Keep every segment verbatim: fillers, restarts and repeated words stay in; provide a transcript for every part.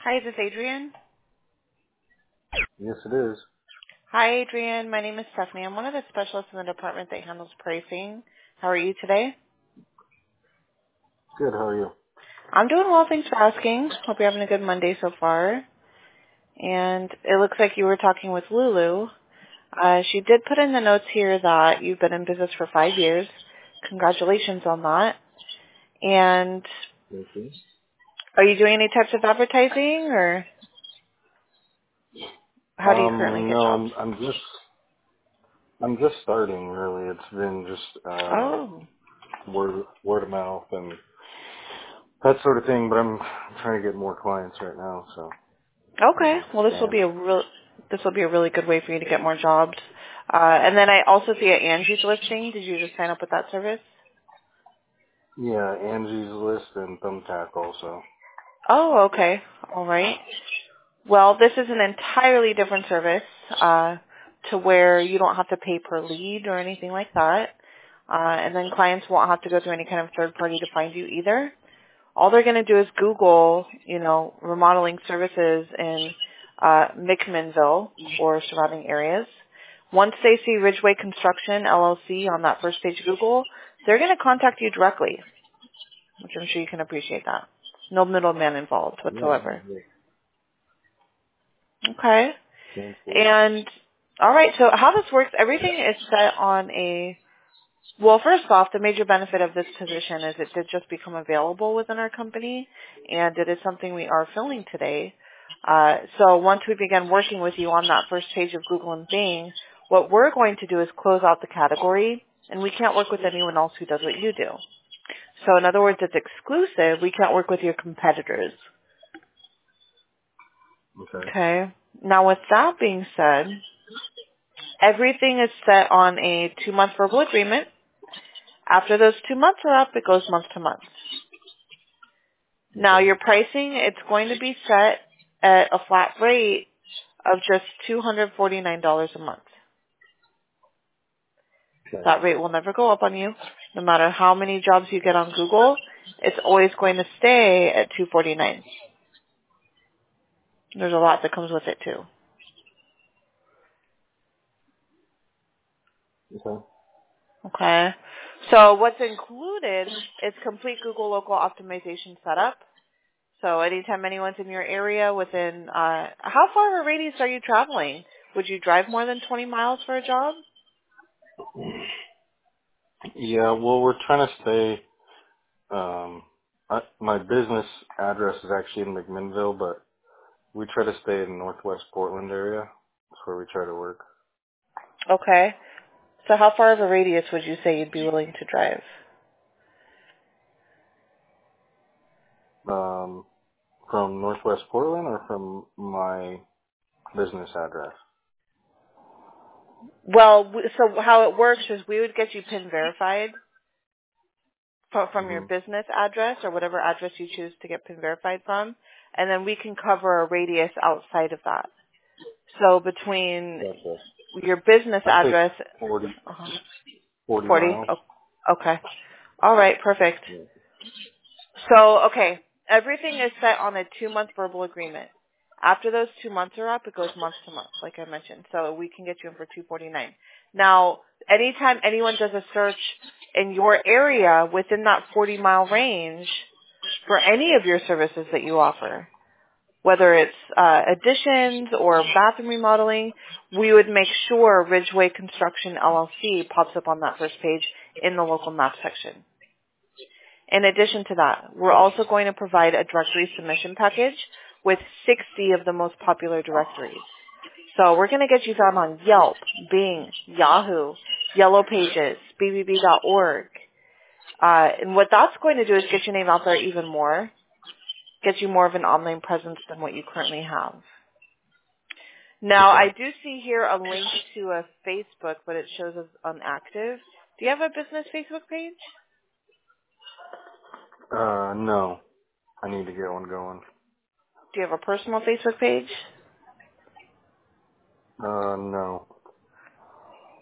Hi, is this Adrian? Yes, it is. Hi, Adrian. My name is Stephanie. I'm one of the specialists in the department that handles pricing. How are you today? Good. How are you? I'm doing well. Thanks for asking. Hope you're having a good Monday so far. And it looks like you were talking with Lulu. Uh, she did put in the notes here that you've been in business for five years. Congratulations on that. And Thank you. are you doing any types of advertising, or how do you currently Um, get no, jobs? I'm I'm just I'm just starting. Really, it's been just uh Oh. word word of mouth and that sort of thing. But I'm trying to get more clients right now, so Okay. um, Well, this will expand. be a real this will be a really good way for you to get more jobs. Uh, and then I also see at Angie's listing. Did you just sign up with that service? Yeah, Angie's List and Thumbtack also. Oh, okay. All right. Well, this is an entirely different service uh, to where you don't have to pay per lead or anything like that. Uh, and then clients won't have to go through any kind of third party to find you either. All they're going to do is Google, you know, remodeling services in uh, McMinnville or surrounding areas. Once they see Ridgeway Construction, L L C, on that first page of Google, they're going to contact you directly, which I'm sure you can appreciate that. No middleman involved Yeah, whatsoever. yeah, Okay. sounds good. And, all right, so how this works, everything is set on a Well, first off, the major benefit of this position is it did just become available within our company, and it is something we are filling today. Uh, so once we begin working with you on that first page of Google and Bing, what we're going to do is close out the category, and we can't work with anyone else who does what you do. So in other words, it's exclusive. We can't work with your competitors. Okay. Okay. Now, with that being said, everything is set on a two-month verbal agreement. After those two months are up, it goes month to month. Now, Okay. your pricing, it's going to be set at a flat rate of just two hundred forty-nine dollars a month. Okay. That rate will never go up on you. No matter how many jobs you get on Google, it's always going to stay at two hundred forty-nine dollars. There's a lot that comes with it too. Okay. Okay? So what's included is complete Google local optimization setup. So anytime anyone's in your area within, uh, how far of a radius are you traveling? Would you drive more than twenty miles for a job? Yeah. Well, we're trying to stay. Um, I, my business address is actually in McMinnville, but we try to stay in Northwest Portland area. That's where we try to work. Okay. So how far of a radius would you say you'd be willing to drive? Um, from Northwest Portland or from my business address? Well, w- so how it works is we would get you PIN verified from, from your Mm-hmm. business address or whatever address you choose to get PIN verified from, and then we can cover a radius outside of that. So between Gotcha. your business I'd say address, forty, uh forty forty, miles. oh, okay. All right, perfect. Yeah. So, okay, everything is set on a two-month verbal agreement. After those two months are up, it goes month to month, like I mentioned. So we can get you in for two forty-nine. Now, anytime anyone does a search in your area within that forty-mile range for any of your services that you offer, whether it's uh, additions or bathroom remodeling, we would make sure Ridgeway Construction L L C pops up on that first page in the local map section. In addition to that, we're also going to provide a directory submission package with sixty of the most popular directories. So we're going to get you found on Yelp, Bing, Yahoo, Yellow Pages, B B B dot org. Uh, and what that's going to do is get your name out there even more, get you more of an online presence than what you currently have. Now, I Okay. do see here a link to a Facebook, but it shows as inactive. Do you have a business Facebook page? Uh, no. I need to get one going. Do you have a personal Facebook page? Uh, no.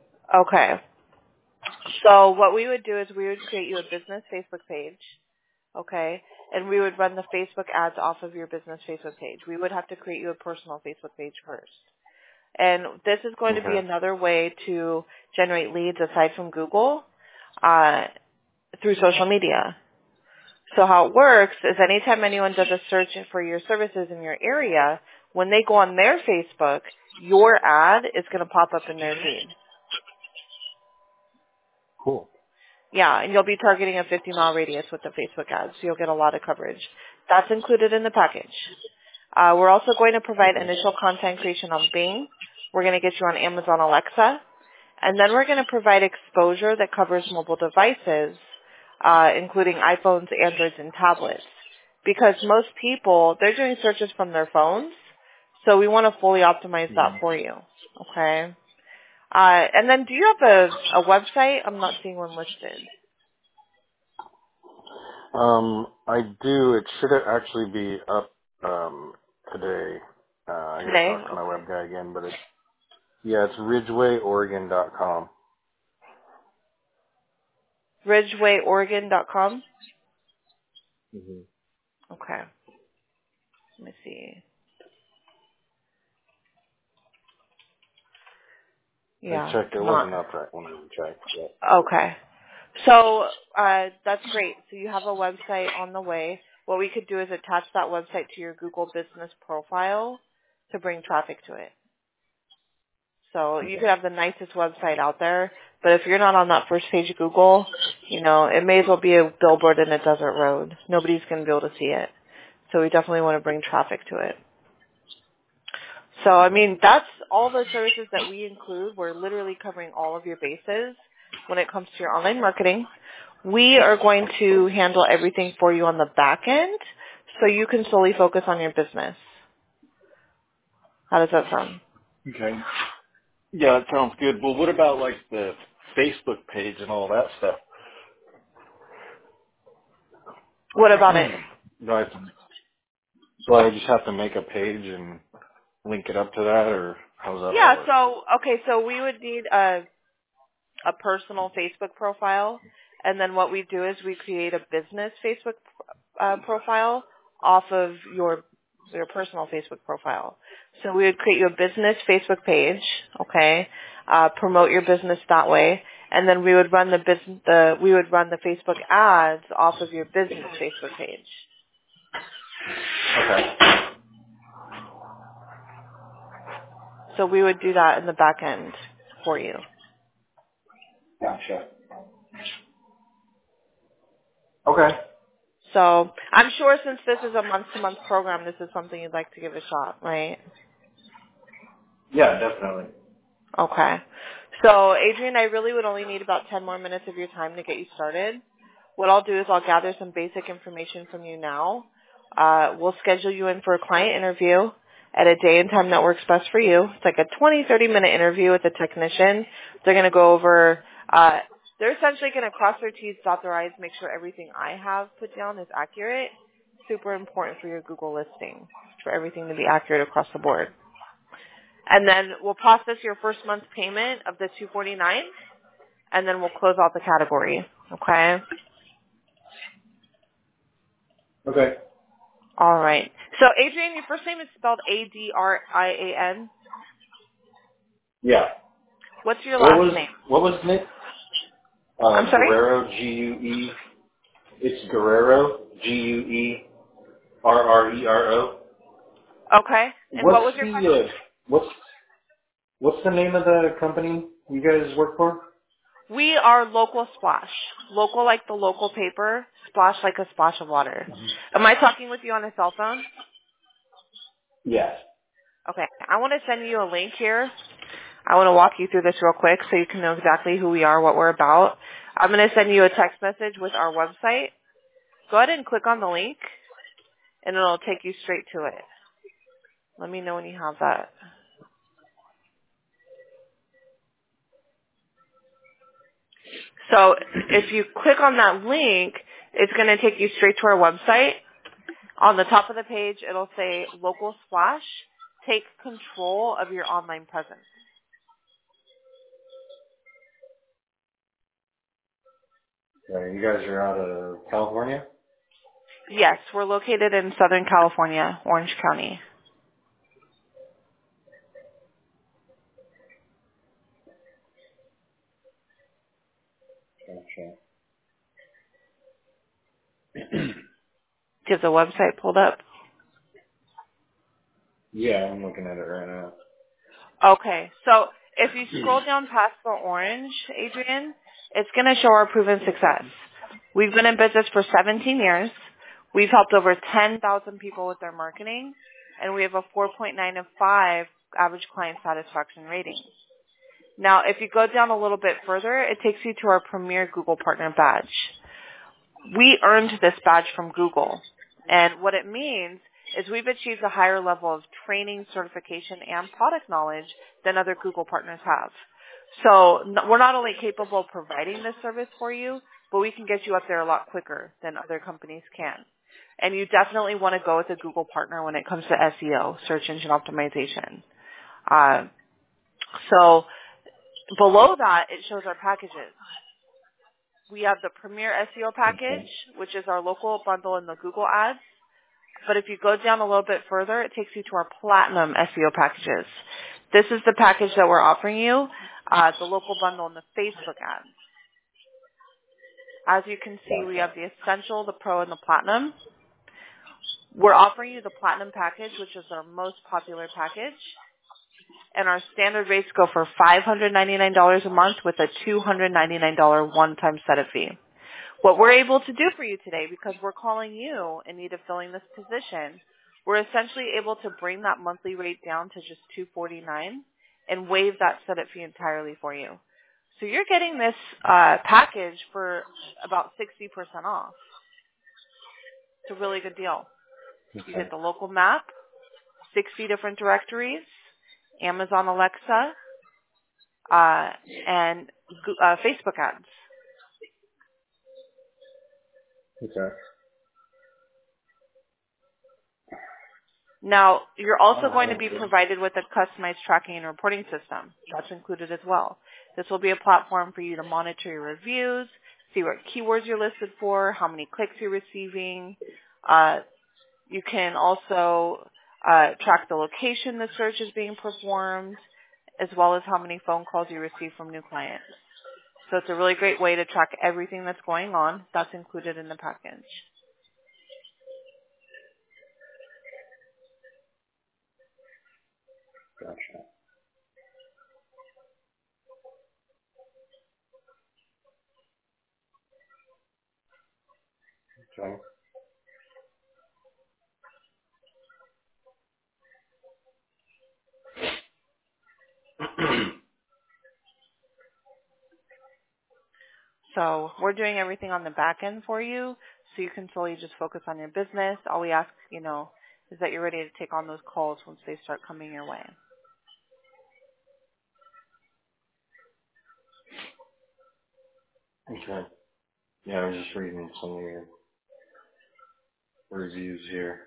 Okay. So what we would do is we would create you a business Facebook page. okay? And we would run the Facebook ads off of your business Facebook page. We would have to create you a personal Facebook page first. And this is going to be Okay. another way to generate leads aside from Google uh, through social media. So how it works is anytime anyone does a search for your services in your area, when they go on their Facebook, your ad is going to pop up in their feed. Cool. Yeah, and you'll be targeting a fifty mile radius with the Facebook ads, so you'll get a lot of coverage. That's included in the package. Uh, we're also going to provide Okay. initial content creation on Bing. We're going to get you on Amazon Alexa. And then we're going to provide exposure that covers mobile devices, uh, including iPhones, Androids, and tablets. Because most people, they're doing searches from their phones, so we want to fully optimize that for you. Okay? Uh, and then do you have a, a website? I'm not seeing one listed. Um, I do. It should actually be up um, today. Uh, I got to Today? talk to my Okay. web guy again, but it's yeah, it's ridgeway oregon dot com. ridgeway oregon dot com? Mm-hmm. Okay. Let me see. I Yeah, checked. It it's not. wasn't up right when I checked. But Okay. So uh, that's great. So you have a website on the way. What we could do is attach that website to your Google business profile to bring traffic to it. So you okay. could have the nicest website out there, but if you're not on that first page of Google, you know, it may as well be a billboard in a desert road. Nobody's going to be able to see it. So we definitely want to bring traffic to it. So, I mean, that's all the services that we include. We're literally covering all of your bases when it comes to your online marketing. We are going to handle everything for you on the back end so you can solely focus on your business. How does that sound? Okay. Yeah, that sounds good. Well, what about like the Facebook page and all that stuff? What about it? Do I, have to, do I just have to make a page and link it up to that, or how does that all Yeah, work? so, okay, so we would need a, a personal Facebook profile, and then what we do is we create a business Facebook uh, profile off of your your personal Facebook profile. So we would create you a business Facebook page, okay, uh, promote your business that way, and then we would run the business the we would run the Facebook ads off of your business Facebook page. Okay. So we would do that in the back end for you. Gotcha. Okay. So I'm sure since this is a month-to-month program, this is something you'd like to give a shot, right? Yeah, definitely. Okay. So, Adrian, I really would only need about ten more minutes of your time to get you started. What I'll do is I'll gather some basic information from you now. Uh, we'll schedule you in for a client interview at a day and time that works best for you. It's like a twenty, thirty minute interview with a technician. They're going to go over, uh, they're essentially going to cross their T's, dot their I's, make sure everything I have put down is accurate. Super important for your Google listing, for everything to be accurate across the board. And then we'll process your first month's payment of the two forty-nine, and then we'll close out the category. Okay? Okay. All right. So, Adrian, your first name is spelled A D R I A N. Yeah. What's your What last was name? what was Nick? I'm Uh, sorry? Guerrero, G U E. It's Guerrero, G U E R R E R O. Okay. And what What's was your the question? uh, what's what's the name of the company you guys work for? We are Local Splash. Local like the local paper, splash like a splash of water. Am I talking with you on a cell phone? Yes. Okay. I want to send you a link here. I want to walk you through this real quick so you can know exactly who we are, what we're about. I'm going to send you a text message with our website. Go ahead and click on the link, and it'll take you straight to it. Let me know when you have that. So if you click on that link, it's going to take you straight to our website. On the top of the page, it'll say Local Splash. Take control of your online presence. Okay, you guys are out of California? Yes, we're located in Southern California, Orange County. Gotcha. Do you have the website pulled up? Yeah, I'm looking at it right now. Okay, so if you scroll down past the orange, Adrian, it's going to show our proven success. We've been in business for seventeen years. We've helped over ten thousand people with their marketing, and we have a four point nine of five average client satisfaction rating. Now, if you go down a little bit further, it takes you to our premier Google Partner Badge. We earned this badge from Google, and what it means is we've achieved a higher level of training, certification, and product knowledge than other Google partners have. So n- we're not only capable of providing this service for you, but we can get you up there a lot quicker than other companies can. And you definitely want to go with a Google partner when it comes to S E O, search engine optimization. Uh, so below that, it shows our packages. We have the Premier S E O package, which is our local bundle in the Google ads. But if you go down a little bit further, it takes you to our Platinum S E O packages. This is the package that we're offering you, uh, the local bundle and the Facebook ads. As you can see, we have the Essential, the Pro, and the Platinum. We're offering you the Platinum package, which is our most popular package. And our standard rates go for five hundred ninety-nine dollars a month with a two hundred ninety-nine dollars one-time setup fee. What we're able to do for you today, because we're calling you in need of filling this position, we're essentially able to bring that monthly rate down to just two hundred forty-nine dollars and waive that setup fee entirely for you. So you're getting this uh, package for about sixty percent off. It's a really good deal. Okay. You get the local map, sixty different directories, Amazon Alexa, uh, and uh, Facebook ads. Okay. Now, you're also Oh, going to be provided with a customized tracking and reporting system. That's included as well. This will be a platform for you to monitor your reviews, see what keywords you're listed for, how many clicks you're receiving. Uh, you can also uh, track the location the search is being performed, as well as how many phone calls you receive from new clients. So it's a really great way to track everything that's going on. That's included in the package. Gotcha. Okay. So we're doing everything on the back end for you, so you can solely just focus on your business. All we ask, you know, is that you're ready to take on those calls once they start coming your way. Okay. Yeah, I was just reading some of your reviews here.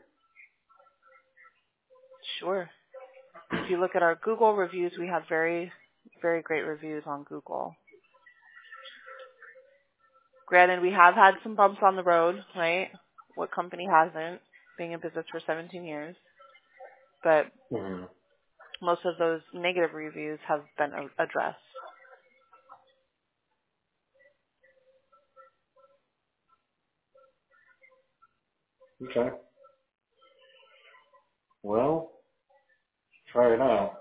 Sure. If you look at our Google reviews, we have very, very great reviews on Google. Granted, we have had some bumps on the road, right? What company hasn't, being in business for seventeen years? But Mm-hmm. most of those negative reviews have been addressed. Okay. Well, try it out.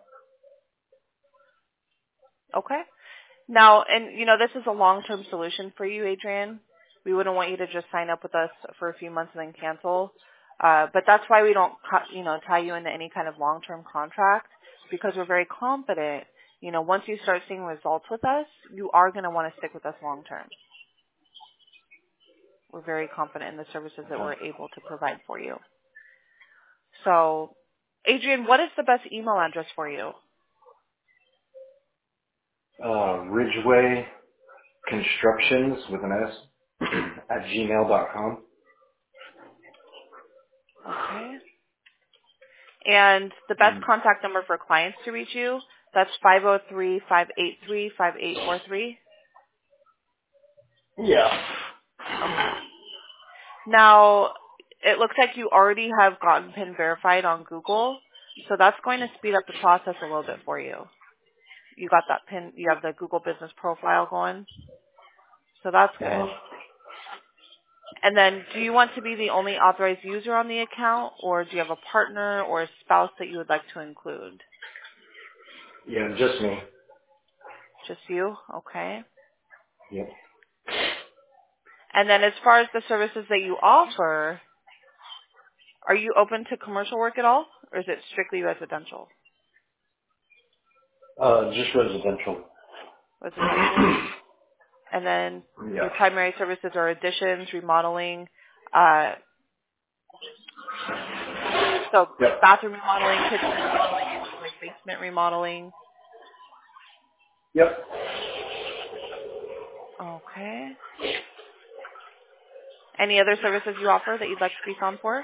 Okay. Now, and you know, this is a long-term solution for you, Adrian. We wouldn't want you to just sign up with us for a few months and then cancel. Uh, but that's why we don't, you know, tie you into any kind of long-term contract, because we're very confident, you know, once you start seeing results with us, you are going to want to stick with us long-term. We're very confident in the services that we're able to provide for you. So, Adrian, what is the best email address for you? Uh, Ridgeway Constructions with an S at gmail dot com. Okay. And the best contact number for clients to reach you, that's five oh three, five eight three, five eight four three. Yeah. Okay. Now, it looks like you already have gotten PIN verified on Google, so that's going to speed up the process a little bit for you. You got that PIN, you have the Google business profile going, so that's good. Uh, And then do you want to be the only authorized user on the account, or do you have a partner or a spouse that you would like to include? yeah, just me. Just you? Okay. Yep. And then as far as the services that you offer, are you open to commercial work at all, or is it strictly residential? Uh, just residential. Residential. And then Yeah. your primary services are additions, remodeling, uh, so Yep. bathroom remodeling, kitchen remodeling, like basement remodeling. Yep. Okay. Any other services you offer that you'd like to speak on for?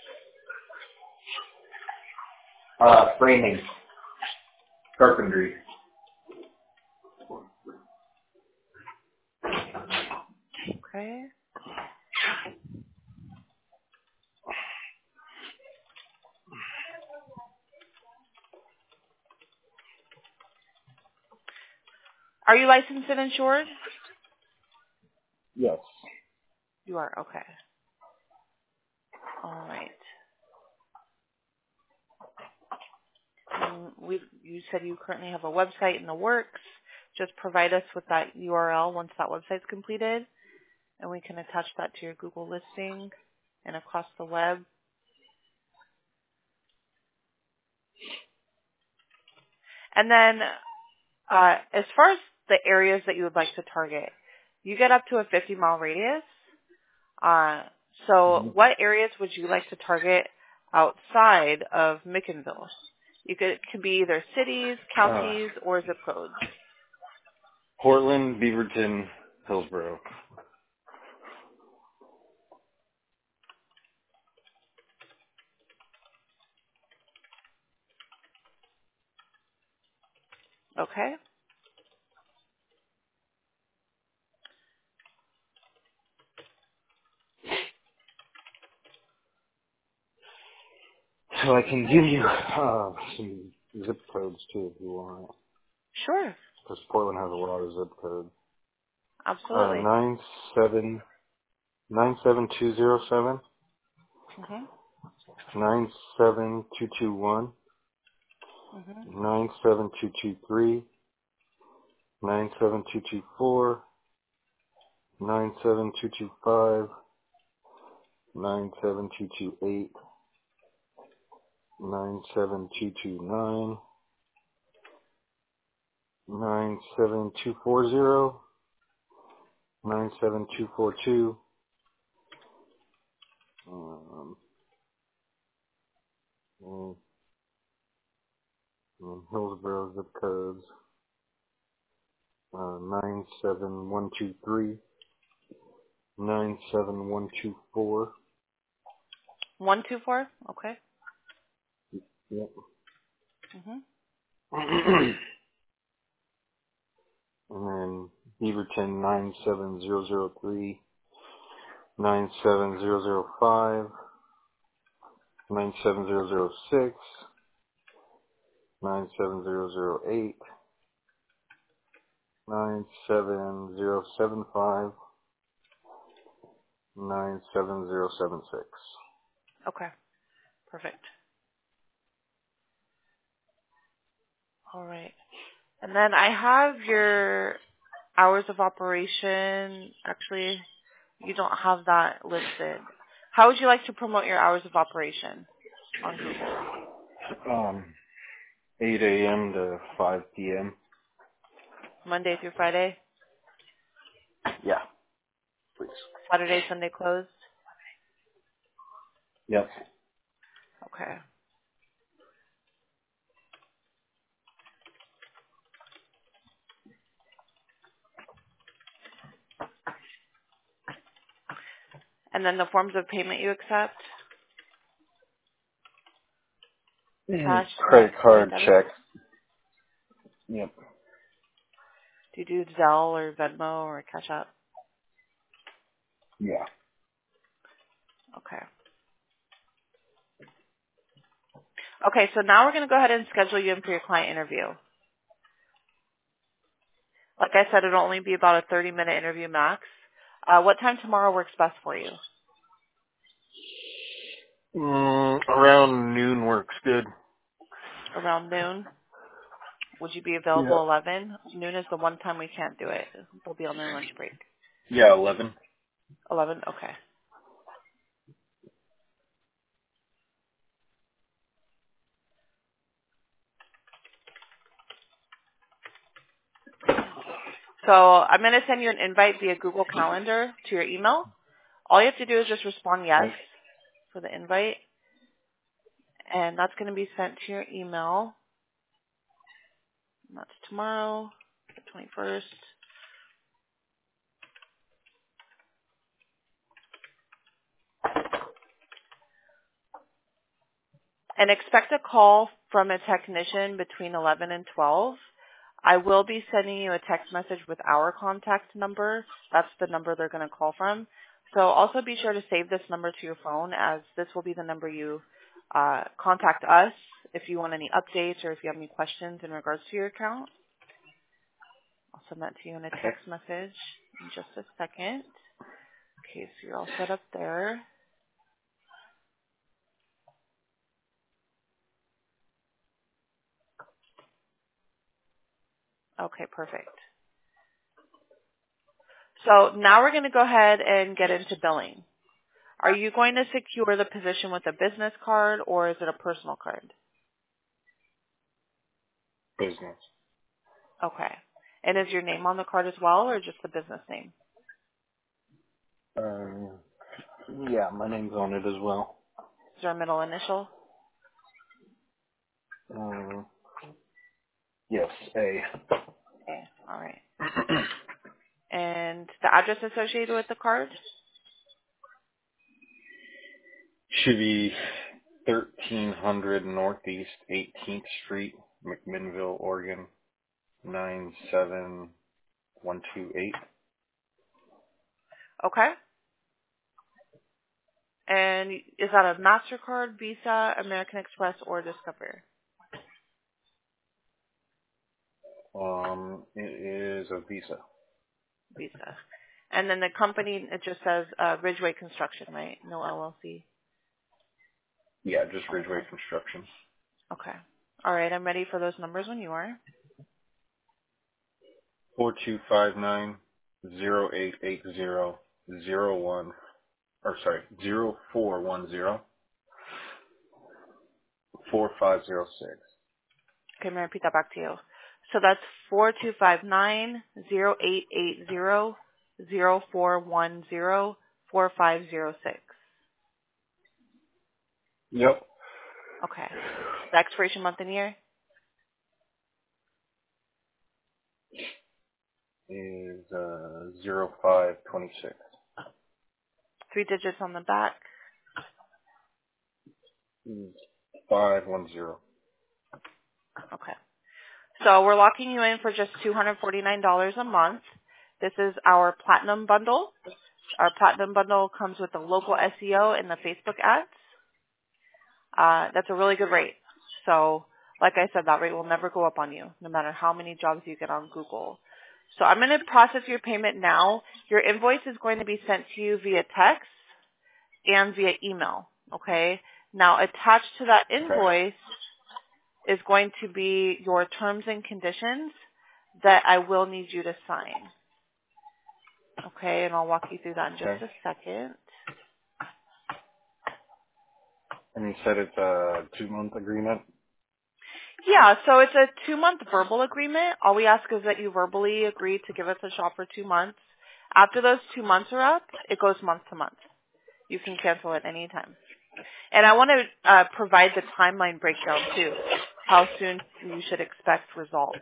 Uh, framing. Carpentry. Okay. Are you licensed and insured? Yes. You are. Okay. All right. Um, we you said you currently have a website in the works. Just provide us with that U R L once that website's completed, and we can attach that to your Google listing and across the web. And then, uh, as far as the areas that you would like to target, you get up to a fifty mile radius. Uh, so, Mm-hmm. what areas would you like to target outside of Mickenville? You could it could be either cities, Uh, counties, or zip codes. Portland, Beaverton, Hillsborough. Okay. So I can give you uh, some zip codes too if you want. Sure. Because Portland has a lot of zip codes. Uh, Absolutely. nine seven nine seven two zero seven Mhm. nine seven two two one Mhm. nine seven two two three nine seven two two four nine seven two two five nine seven two two eight nine seven two two nine nine seven two four zero nine seven two four two. Um, and, and Hillsborough zip codes uh, nine seven one two three nine seven one two four. One two four. Okay. Yep. Mhm. And then Beaverton nine seven zero zero three nine seven zero zero five nine seven zero zero six nine seven zero zero eight nine seven zero seven five nine seven zero seven six. Okay. Perfect. All right. And then I have your hours of operation. Actually, you don't have that listed. How would you like to promote your hours of operation on Google? Um, eight a.m. to five p.m. Monday through Friday? Yeah, please. Saturday, Sunday closed? Yep. Okay. And then the forms of payment you accept? Mm, Cash, credit check, or card debit? check. Yep. Do you do Zelle or Venmo or Cash App? Yeah. Okay. Okay, so now we're going to go ahead and schedule you in for your client interview. Like I said, it'll only be about a thirty-minute interview max. Uh, what time tomorrow works best for you? Mm, around noon works good. Around noon? Would you be Yeah. available eleven? Noon is the one time we can't do it. They'll be on their lunch break. Yeah, eleven. eleven? Okay. So I'm going to send you an invite via Google Calendar to your email. All you have to do is just respond yes for the invite. And that's going to be sent to your email. And that's tomorrow, the twenty-first. And expect a call from a technician between eleven and twelve. I will be sending you a text message with our contact number. That's the number they're going to call from. So also be sure to save this number to your phone, as this will be the number you uh, contact us if you want any updates or if you have any questions in regards to your account. I'll send that to you in a text message in just a second. Okay, so you're all set up there. Okay, perfect. So now we're going to go ahead and get into billing. Are you going to secure the position with a business card or is it a personal card? Business. Okay. And is your name on the card as well or just the business name? Um, yeah, my name's on it as well. Is there a middle initial? Um, yes, A. Okay, all right. And the address associated with the card? Should be thirteen hundred Northeast eighteenth Street, McMinnville, Oregon, nine seven one two eight. Okay. And is that a MasterCard, Visa, American Express, or Discover? Um, it is a Visa. Visa. And then the company, it just says uh, Ridgeway Construction, right? No L L C? Yeah, just Ridgeway Construction. Okay. All right, I'm ready for those numbers when you are. Four two five nine zero eight eight zero zero one, or sorry, zero four one zero four five zero six. Okay, I'm going to repeat that back to you. So that's four two five nine zero eight eight zero zero four one zero four five zero six. Yep. Okay. The expiration month and year? Is uh zero five twenty six. Three digits on the back. Five one zero. Okay. So we're locking you in for just two hundred forty-nine dollars a month. This is our Platinum Bundle. Our Platinum Bundle comes with the local S E O and the Facebook ads. Uh, that's a really good rate. So, like I said, that rate will never go up on you, no matter how many jobs you get on Google. So I'm going to process your payment now. Your invoice is going to be sent to you via text and via email, okay? Now, attached to that invoice is going to be your terms and conditions that I will need you to sign, okay? And I'll walk you through that in just Okay. a second. And you said it's a two month agreement? Yeah, so it's a two-month verbal agreement. All we ask is that you verbally agree to give us a shot for two months. After those two months are up, it goes month to month. You can cancel at any time. And I want to uh, provide the timeline breakdown, too, how soon you should expect results.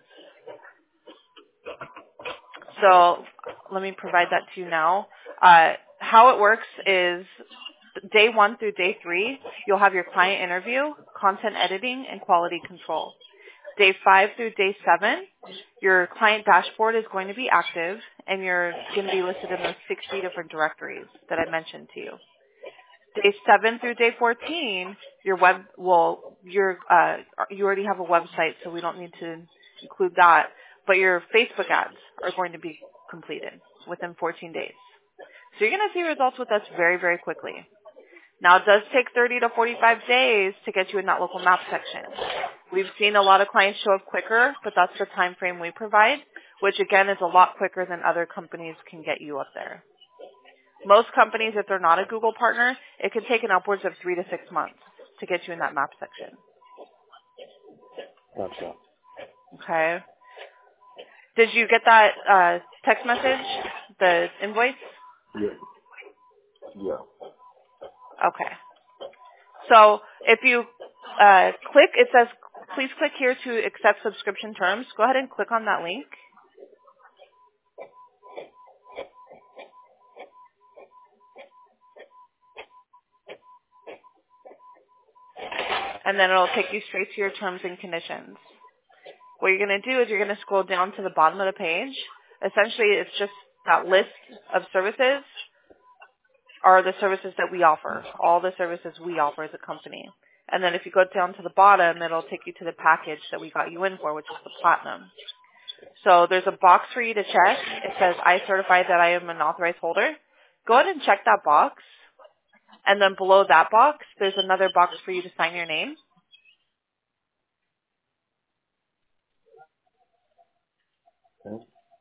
So let me provide that to you now. Uh, how it works is day one through day three, you'll have your client interview, content editing, and quality control. Day five through day seven, your client dashboard is going to be active, and you're going to be listed in those sixty different directories that I mentioned to you. Day seven through day fourteen, your web will your uh, you already have a website, so we don't need to include that. But your Facebook ads are going to be completed within fourteen days. So you're going to see results with us very, very quickly. Now, it does take thirty to forty-five days to get you in that local map section. We've seen a lot of clients show up quicker, but that's the time frame we provide, which, again, is a lot quicker than other companies can get you up there. Most companies, if they're not a Google partner, it can take an upwards of three to six months to get you in that map section. Gotcha. Okay. Did you get that uh, text message, the invoice? Yeah. Yeah. Okay. So if you uh, click, it says, please click here to accept subscription terms. Go ahead and click on that link. And then it'll take you straight to your terms and conditions. What you're going to do is you're going to scroll down to the bottom of the page. Essentially, it's just that list of services are the services that we offer, all the services we offer as a company. And then if you go down to the bottom, it'll take you to the package that we got you in for, which is the Platinum. So there's a box for you to check. It says, I certify that I am an authorized holder. Go ahead and check that box. And then below that box, there's another box for you to sign your name. Okay.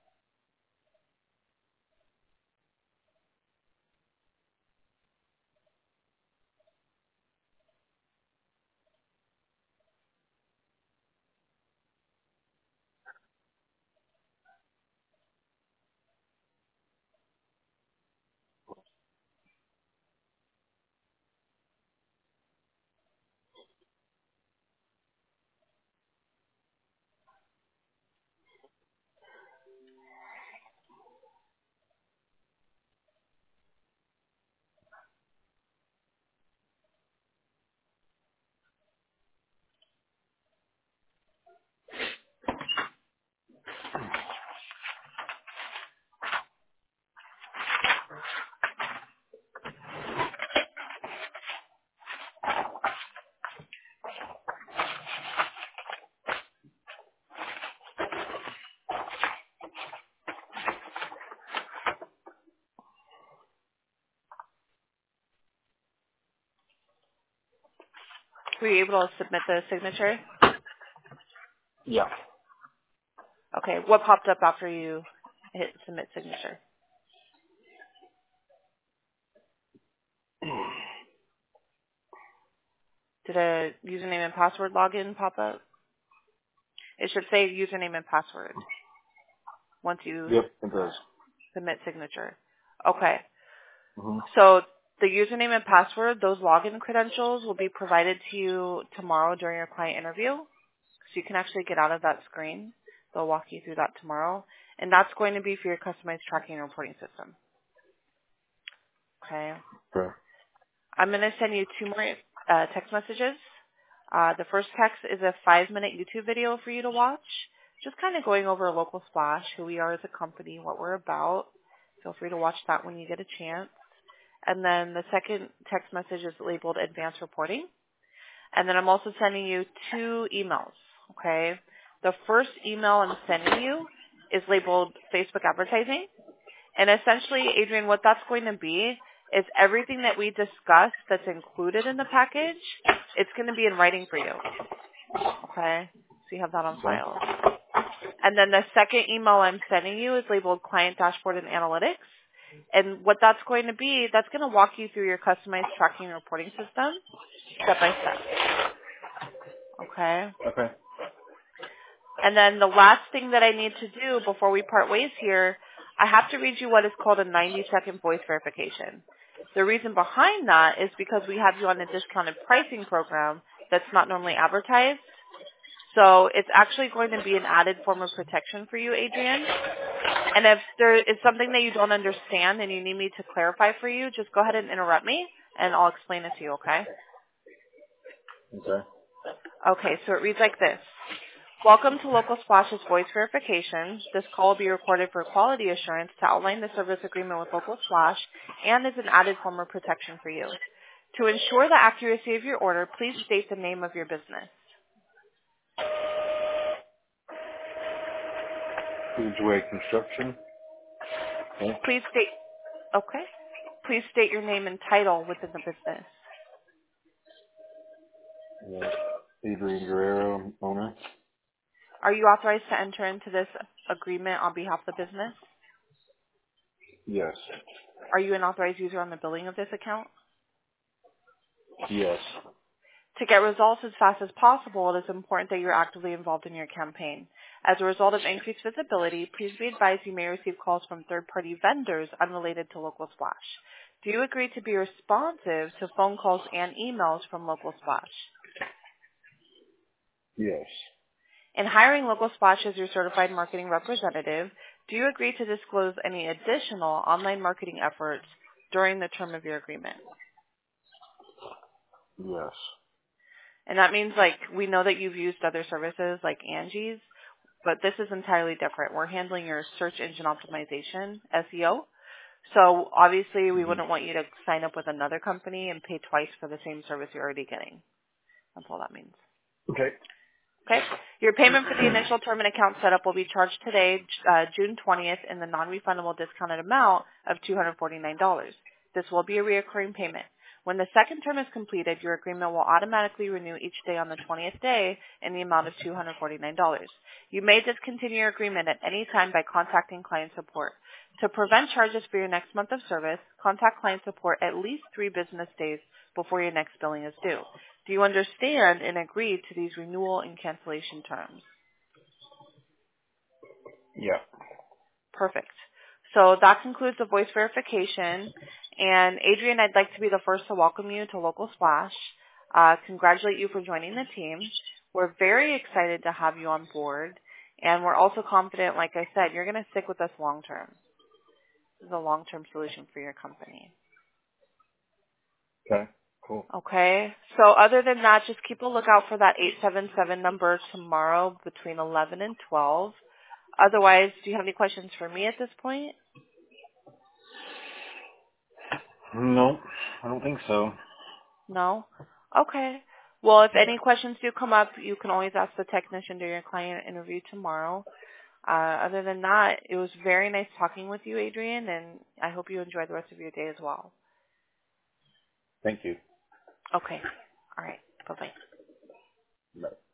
Were you able to submit the signature? Yeah. Okay. What popped up after you hit submit signature? Did a username and password login pop up? It should say username and password once you Yep, it does. submit signature. Okay. Mm-hmm. So the username and password, those login credentials will be provided to you tomorrow during your client interview. So you can actually get out of that screen. They'll walk you through that tomorrow. And that's going to be for your customized tracking and reporting system. Okay. Okay. I'm going to send you two more uh, text messages. Uh, the first text is a five-minute YouTube video for you to watch, just kind of going over Local Splash, who we are as a company, what we're about. Feel free to watch that when you get a chance. And then the second text message is labeled Advanced Reporting. And then I'm also sending you two emails, okay? The first email I'm sending you is labeled Facebook Advertising. And essentially, Adrian, what that's going to be is everything that we discussed that's included in the package, it's going to be in writing for you, okay? So you have that on file. And then the second email I'm sending you is labeled Client Dashboard and Analytics. And what that's going to be, that's going to walk you through your customized tracking and reporting system step by step. Okay? Okay. And then the last thing that I need to do before we part ways here, I have to read you what is called a ninety second voice verification. The reason behind that is because we have you on a discounted pricing program that's not normally advertised. So it's actually going to be an added form of protection for you, Adrian. And if there is something that you don't understand and you need me to clarify for you, just go ahead and interrupt me and I'll explain it to you, okay? Okay. Okay, so it reads like this. Welcome to Local Splash's voice verification. This call will be recorded for quality assurance to outline the service agreement with Local Splash and is an added form of protection for you. To ensure the accuracy of your order, please state the name of your business. Ridgeway Construction. Okay. Please state, okay. Please state your name and title within the business. Yeah. Adrian Guerrero, owner. Are you authorized to enter into this agreement on behalf of the business? Yes. Are you an authorized user on the billing of this account? Yes. To get results as fast as possible, it is important that you're actively involved in your campaign. As a result of increased visibility, please be advised you may receive calls from third-party vendors unrelated to Local Splash. Do you agree to be responsive to phone calls and emails from Local Splash? Yes. In hiring Local Splash as your certified marketing representative, do you agree to disclose any additional online marketing efforts during the term of your agreement? Yes. And that means, like, we know that you've used other services like Angie's, but this is entirely different. We're handling your search engine optimization, S E O. So obviously we Mm-hmm. wouldn't want you to sign up with another company and pay twice for the same service you're already getting. That's all that means. Okay. Okay. Your payment for the initial term and account setup will be charged today, uh, June twentieth, in the non-refundable discounted amount of two hundred forty-nine dollars. This will be a reoccurring payment. When the second term is completed, your agreement will automatically renew each day on the twentieth day in the amount of two hundred forty-nine dollars. You may discontinue your agreement at any time by contacting client support. To prevent charges for your next month of service, contact client support at least three business days before your next billing is due. Do you understand and agree to these renewal and cancellation terms? Yeah. Perfect. So that concludes the voice verification. And Adrian, I'd like to be the first to welcome you to Local Splash. Uh, congratulate you for joining the team. We're very excited to have you on board. And we're also confident, like I said, you're going to stick with us long term. This is a long-term solution for your company. Okay. Cool. Okay. So other than that, just keep a lookout for that eight seven seven number tomorrow between eleven and twelve. Otherwise, do you have any questions for me at this point? No, I don't think so. No? Okay. Well, if any questions do come up, you can always ask the technician during your client interview tomorrow. Uh, other than that, it was very nice talking with you, Adrian, and I hope you enjoy the rest of your day as well. Thank you. Okay. All right. Bye-bye. Bye.